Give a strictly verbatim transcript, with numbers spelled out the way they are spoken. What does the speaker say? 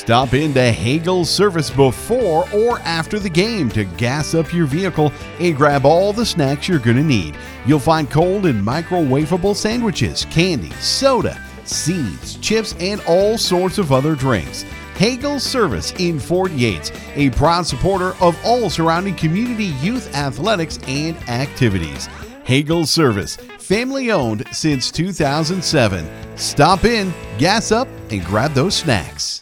Stop into Hagel Service before or after the game to gas up your vehicle and grab all the snacks you're going to need. You'll find cold and microwavable sandwiches, candy, soda, seeds, chips, and all sorts of other drinks. Hagel Service in Fort Yates, a proud supporter of all surrounding community youth athletics and activities. Hagel Service, family owned since two thousand seven. Stop in, gas up, and grab those snacks.